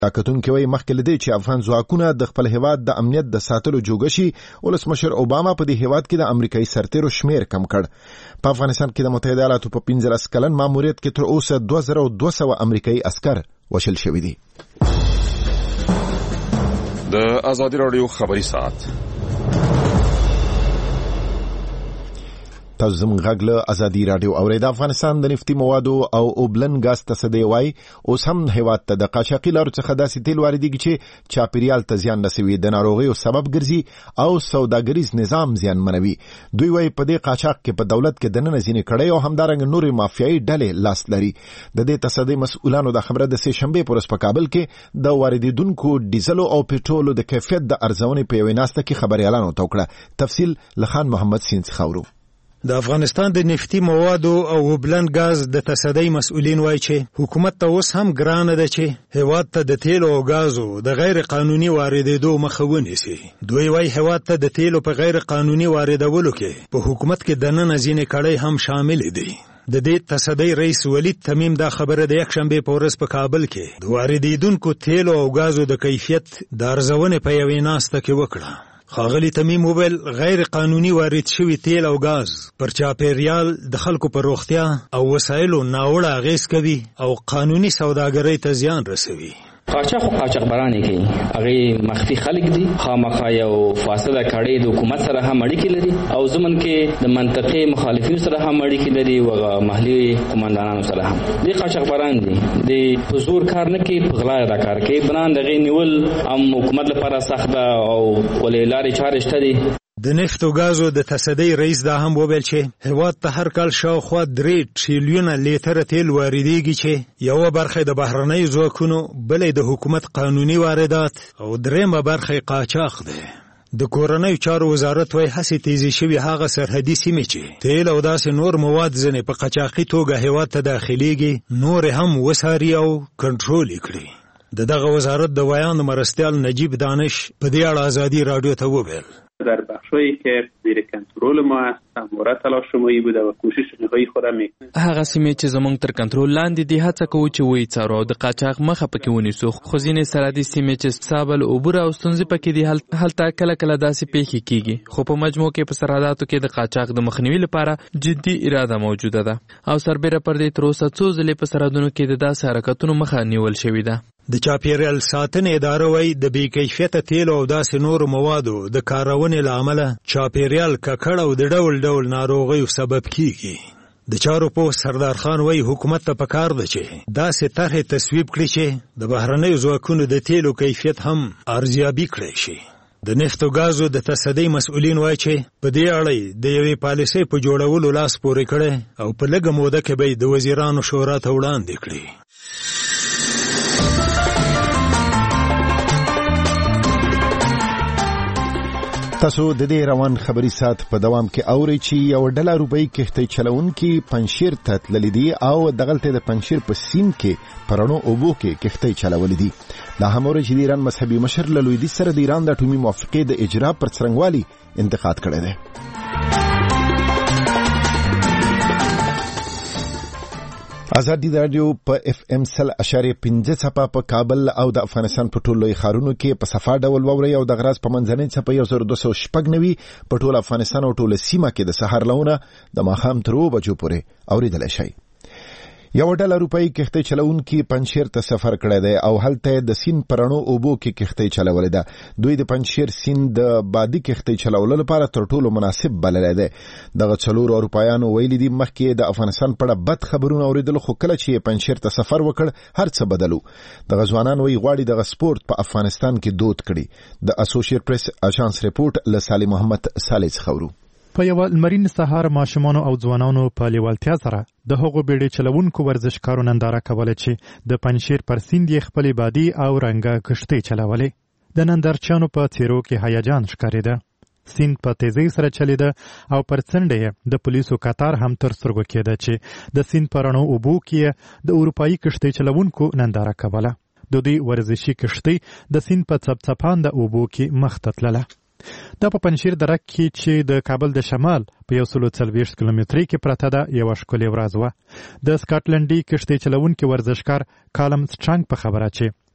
کتونکي وایي مخکې له دې چې افغان ځواکونه د خپل هیواد د امنیت د ساتلو جوګه شي، ولسمشر اوباما په دې هیواد کې د امریکایي سرتیرو شمیر کم کړ. په افغانستان کې د متحده ایالاتو په 15 کلن ماموریت کې تر اوسه 2200 امریکایي عسكر وشل شوي دي. د آزادي راډیو خبري ساعت تاسو زموږ غږ له آزادي راډیو اورئ. د افغانستان د نفتي موادو او اوبلن ګاز تصدۍ وایي اوس هم هیواد ته د قاچاقي لارو څخه داسې تیل واردېږي چې چاپیریال ته زیان رسوي، د ناروغیو سبب ګرځي او سوداګریز نظام زیانمنوي. دوی وایي په دې قاچاق کې په دولت کې دننه ځینې کړۍ او همدارنګه نورې مافیایي ډلې لاس لري. د دې تصدۍ مسؤلانو د خبره د سې شنبې په ورځ په کابل کې د واردېدونکو ډیزلو او پټرولو د کیفیت د ارزونې په یوې ناسته کې خبريالانو ته وکړه. تفصیل لخان محمد سینځ خاورو. د افغانستان د نفتي موادو او اوبلن ګاز د تصدۍ مسؤلین وایي چې حکومت ته اوس هم ګرانه ده چې هیواد ته د تیلو او ګازو د غیر قانوني واردېدو مخه ونیسي. دوی وایي هیواد ته د تیلو په غیر قانوني واردولو کې په حکومت کې دننه ځینې کړۍ هم شامل دي. د دې تصدۍ رئیس ولید تمیم دا خبره د یکشنبې په ورځ په کابل کې د واردېدونکو تیلو او ګازو د کیفیت د ارزونې په یوې ناسته کې وکړه. خاغلی تمیم وویل غیر قانوني وارد شوی تیل او ګاز پر چاپیریال د خلکو پر روغتیا او وسایلو ناوړه اغیز کوي او قانوني سوداګرۍ ته زیان رسوي. قاچاق او قاچاق برانه کې هغه مخفي خلک دي، خامخا یو فاصله کړي د حکومت سره هم اړیکې لري او زمون کې د منطقې مخالفین سره هم اړیکې لري او محلي قومندانانو سره هم. دي قاچاق بران دي د حضور کار نه کې په غلا دا کار کوي، بنان دغه نیول هم حکومت لپاره سخت او ولې لارې چارې شته دي. د نفت او غازو د تصدۍ رئیس دا هم وویل چې هیواد ته هر کال شاوخوا 3 ټریلیونه لیټر تیل واردېږي چې یو برخه د بهرنۍ ځواکونو، بلې د حکومت قانوني واردات او درېمه برخه قاچاق ده. د کورنۍ چارو وزارت وایي هڅې تیزې شوي هغه سرحدي سیمې چې تیل او داسې نور مواد ځنې په قاچاقي توګه هیواد ته داخليږي نور هم وساري او کنټرول کړي. دغه وزارت د ویان مرستیال نجیب دانش په دې اړه آزادی رادیو ته وویل در بخشایی که زیر کنترل ما است مورد تلاشمایی بوده و کوشش نهایی خودم میکنیم. هغه سیمې چې زموږ تر کنټرول لاندې دي هڅه کوو چې وایي څارو او د قاچاق مخه پکې ونیسو. خو ځینې سرحدي سیمې چې سابل اوبه او ستونزې پکې دي هلته کله کله داسې پیښې کیږي، خو په مجموع کې په سرحداتو کې د قاچاق د مخنیوي لپاره جدي اراده موجوده ده او سربېره پر دې تر اوسه څو ځلې په سرحدونو کې د داسې حرکتونو مخه نیول شوې ده. د چاپیریال ساتنې اداره وایي د بې کیفیته تیلو او داسې نورو موادو د کارونې له امله چاپیریال ککړ او د ډول ډول ناروغیو سبب کیږي. د چارو پوه سردار خان وایي حکومت ته پکار ده چې داسې طرحې تصویب کړي چې د بهرنیو ځواکونو د تیلو کیفیت هم ارزیابي کړی شي. د نفت او غازو د تصدۍ مسؤلین وایي چې په دې اړه د یوې پالیسۍ په جوړولو لاس پورې کړي او په لږه موده کې به د وزیرانو شورا ته وړاندې کړي. تاسو د دې روان خبري سات په دوام کې اوري چې یو ډله روپۍ کښتۍ چلونکي پنشیر ته تللي دي او دغلته د پنشیر په سیم کې پرانو اوبو کې کښتۍ چلولې دي. دا هم اوري چې د ایران مذهبي مشر له لویدیځ سره د ایران د اټومي موافقې د اجرا پر څرنګوالي انتقاد کړی دی. آزادی رادیو په اف ام 100.5 څپه په کابل او د افغانستان په ټولو ښارونو کې په صفا ډول ووري او د غراز په منځنۍ څپه 1290 په ټول افغانستان او ټول سیمه کې د سحر لونه د ماښام تر 2 بجو پورې اوریدل شي. یو ډله روپۍ کښتۍ چلونکي پنشیر ته سفر کړی دی او هلته د سین پرانو اوبو کې کښتۍ چلولې ده. دوی د پنشیر سین د بادي کښتۍ چلولو لپاره تر ټولو مناسب بللی دی. دغه 4 اروپایانو ویلي دي مخکې د افغانستان په اړه بد خبرونه اوریدل، خو کله چې پنشیر ته سفر وکړ هر څه بدلو. دغه ځوانان وایي غواړي دغه سپورت په افغانستان کې دود کړي. د اسوسییټ پریس اژانس ریپورت له صالح محمد صالح خبرو. په یو لمرین سهار ماشومانو او ځوانانو په لیوالتیا سره د هغو بیړۍ چلونکو ورزشکارو ننداره کوله چې د پنشیر پر سیند یې خپلې بادي او رنګه کښتۍ چلولې. د نندارچیانو په څیرو کې هیجان ښکارېده. سیند په تیزۍ سره چلیده او پر څنډه یې د پولیسو کتار هم تر سترګو کېده چې د سیند په رڼو اوبو کې د اروپایي کښتۍ چلونکو ننداره کوله. د دوی ورزشي کښتۍ د سیند په څپڅپانده اوبو کې مخ ته تلله. دا په پنشیر دره کې چې د کابل د شمال په 140 کیلومترۍ کې پرته ده یوه ښکلې ورځ وه. د سکاټلنډي کښتۍ چلونکي ورزشکار کالم سټرانګ په خبره چې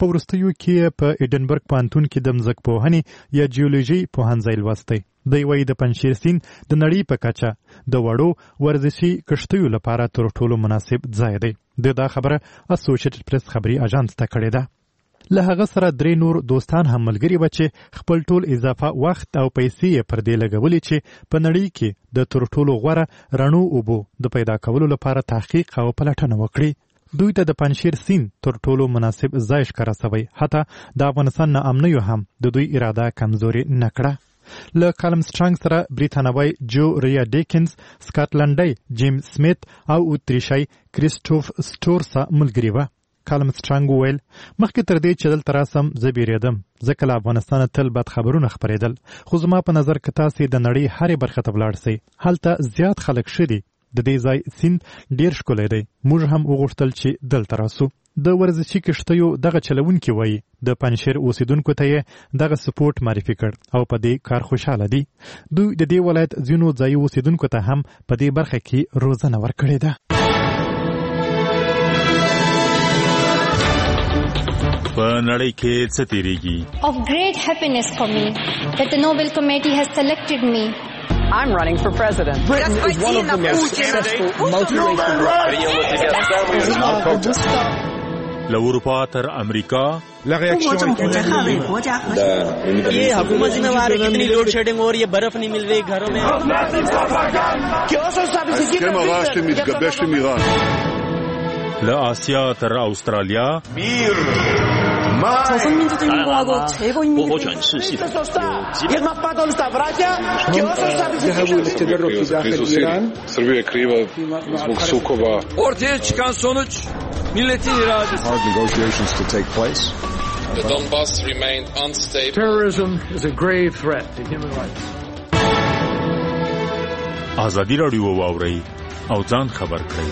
په وروستیو کې په ایډنبرګ پوهنتون کې د ځمکپوهنې یا جیولوژي پوهنځی لوستی. دی وایي د پنجشیر سیند د نړۍ په کچه د وړو ورزشي کښتیو لپاره تر ټولو مناسب ځای دی. دا خبره اسوسییټډ پریس خبري اژانس ته کړې ده. له هغه سره 3 نور دوستان هم ملګري و چې خپل ټول اضافه وخت او پیسې پر دې لګولې چې په نړۍ کې د تر ټولو غوره رڼو اوبو د پیدا کولو لپاره تحقیق او پلټنه وکړي. دوی ته د پنجشیر سیند تر ټولو مناسب ځای ښکاره سوی. حتی د افغانستان نه امنیو هم د دوی اراده کمزوري نه کړه. له کالمسټرانګ سره بریتانوی جو ریا ډیکنز، سکاټلنډی جیم سمیت او اتریشی کریسټوف سټورسا ملګري وه. کالمسټرانګ وویل مخکې تر دې چې دلته راسم زه بیریدم ځکه له افغانستانه تل بد خبرونه خپرېدل، خو زما په نظر که تاسې د نړۍ هرې برخې ته ولاړ سئ هلته زیات خلک ښه دي. د دې ځای سیند ډېر ښکلی دی. موږ هم وغوښتل چې دلته راسو. د ورزشي کښتیو دغه چلونکي وایي د پنجشیر اوسیدونکو ته یې دغه سپورټ معرفي کړ او په دې کار خوشحاله دي. دوی د دې ولایت ځینو ځایي اوسیدونکو ته هم په دې برخه کې روزنه ورکړې ده. په نړۍ کې څه تیریږي؟ Of great happiness for me that the Nobel Committee has selected me. I'm running for president. Britain is one of the most successful multiracial countries. له اروپا تر امریکا ये हुकूमत जिम्मेवार है, कितनी load shedding हो रही है, बर्फ नहीं मिल रही घरों में. له آسیا تر استرالیا وهو展示系统 Srbija je kriva zbog sukoba. Ortaya çıkan sonuç milletin iradesi. Hard negotiations to take place. The Donbass remained unstable. Terrorism is a grave threat to human rights. ازادي راډیو واورئ او ځان خبر کړئ.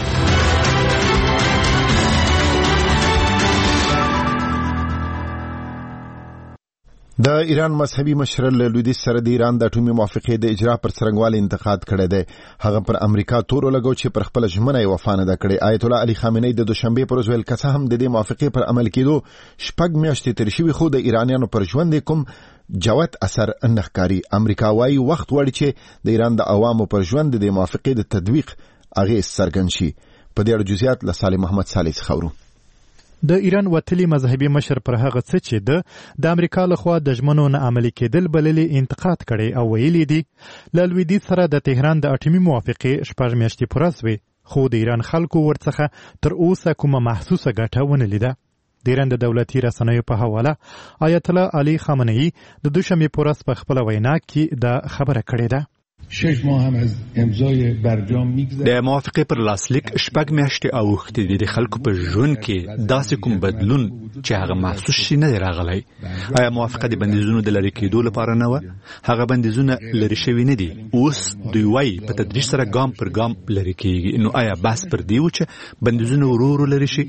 د ایران مذهبي مشر له لویدیځ سره د ایران د اټومي موافقې د اجرا پر څرنګوالي انتقاد کړی دی. هغه پر امریکا تور لګو چې پر خپل ژمنه یې وفا نه ده کړې. آیت الله علي خامنه‌ای د دوشنبه پر ورځ ویل که څه هم د دې موافقې پر عمل کېدو شپږ میاشتې تېرې شوې خو د ایرانیانو پر ژوند کوم جوت اثر نه ښکاري. امریکا وايي وخت غواړي چې د ایران د عوامو پر ژوند د موافقې د تطبیق اغېز څرګند شي. په دې اړه جزئیات له صالح محمد صالح څخه اورو. د ایران وتلی مذهبي مشر پر هغه څه چې د امریکا لخوا د ژمنو نه عملي کېدل بللې انتقاد کړي او ویلي دي له لویدیځ سره د تهران د اټومي موافقې شپږ میاشتې پوره سوې خو د ایران خلکو ورڅخه تر اوسه کومه محسوسه ګټه ونه لیده. د ایران د دولتي رسنیو په حواله آیت الله علي خامنه‌ای د دوشنبه په ورځ په خپله وینا کې دا خبره کړې ده. د موافقې پر لاسلیک شپږ میاشتې اوښتې دي. د خلکو په ژوند کې داسې کوم بدلون چې هغه محسوس شي نه دی راغلی. آیا موافقه د بندیزونو د لرې کېدو لپاره نه وه؟ هغه بندیزونه لرې شوي نه دي. اوس دوی وایي په تدریج سره ګام پر ګام لرې کېږي. نو آیا بحث پر دې و چې بندیزونه ورو ورو لرې شي؟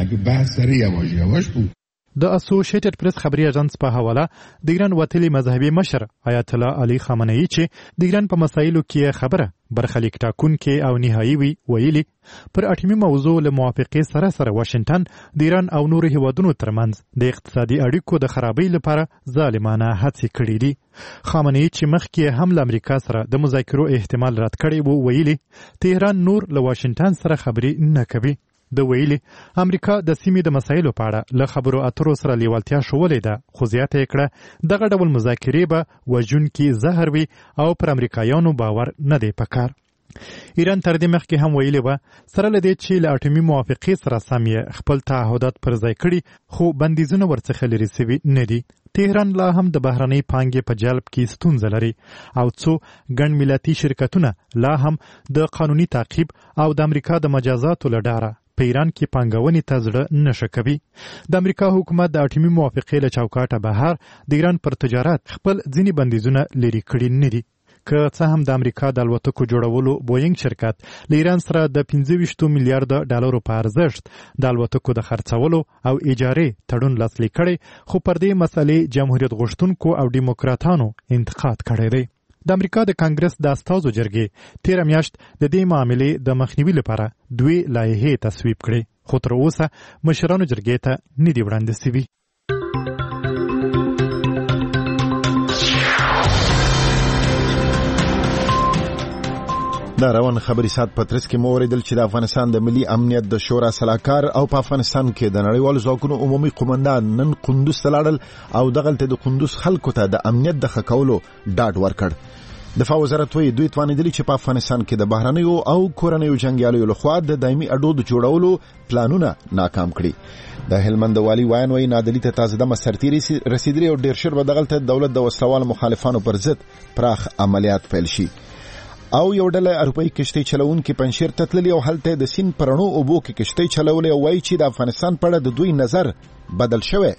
د اسوسییټډ پریس خبري اژانس په حواله د ایران وتلی مذهبي مشر آیت الله علي خامنه‌ای چې د ایران په مسایلو کې خبره برخلیک ټاکونکې او نهایی وی ویلي پر اټومي موضوع له موافقې سره واشنگټن د ایران او نورو هیوادونو ترمنځ د اقتصادي اړیکو د خرابۍ لپاره ظالمانه هڅې کړې دي. خامنه‌ای چې مخکې هم له امریکا سره د مذاکرو احتمال رد کړی وو ویلي تهران نور له واشنگټن سره خبرې نه کوي. د ویلي امریکا د سیمې د مسایلو په اړه له خبرو اترو سره لیوالتیا ښولې ده خو زیاته یې کړه دغه ډول مذاکرې به وژونکي زهر وي او پر امریکایانو باور نه دی پکار. ایران تر دې مخکې هم ویلي وه سره له دې چې له اټومي موافقې سره سم یې خپل تعهدات پر ځای کړي خو بندیزونه ورڅخه لرې سوي نه دي. تهران لا هم د بهرنۍ پانګې په جلب کې ستونزه لري او څو ګڼ ملتي شرکتونه لا هم د قانوني تعقیب او د امریکا د مجازاتو له ډاره په ایران کې پانګونې ته زړه نشه کوي. د امریکا حکومت د اټومي موافقې له چوکاټه بهر د ایران پر تجارت خپل ځینې بندیزونه لرې کړي نه دي. که څه هم د امریکا د الوتکو جوړولو بوینګ شرکت له ایران سره د 25 میلیارډ ډالرو په ارزښت د الوتکو د خرڅولو او اجارې تړون لاسلیک کړي خو پر دې مسلې جمهوریت غوښتونکو او ډیموکراتانو انتقاد کړی دی. د امریکا د کانګرس د استازو جرګې 13 میاشت د دې معاملې د مخنیوي لپاره 2 لایحې تصویب کړې. خو تر اوسه مشرانو جرګې ته نه دي وړاندې سوي. دا روان خبري سات پترس کې موریدل چې د افغانستان د ملي امنیت د شورا سلاکار او په افغانستان کې د نړیوالو ځواکونو عمومي قومندان نن قندوز ته لاړل او دغلته د قندوز خلکو ته د امنیت د ښه کولو ډاډ ورکړ. دفاع وزارت وایي دوی توانیدلي چې په افغانستان کې د بهرنیو او کورنیو جنګیالیو لخوا د دایمي اډو د جوړولو پلانونه ناکام کړي. د هلمند والي وایي نادلي ته تازه دمه سرتیري رسیدلي او ډیر شر به دغلته دولت د وسلوال مخالفانو پر ضد پراخ عملیات پیل شي. او یو ډله اروپایي کشتۍ چلوونکي پنجشیر ته تللي او هلته د سیند په رڼو اوبو کې کشتۍ چلولې او وایي چې د افغانستان په اړه د دوی نظر بدل شوی.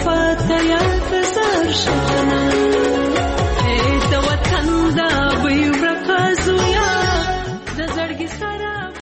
زبټ پاتیا کزار شکنه اے د وطن دا وی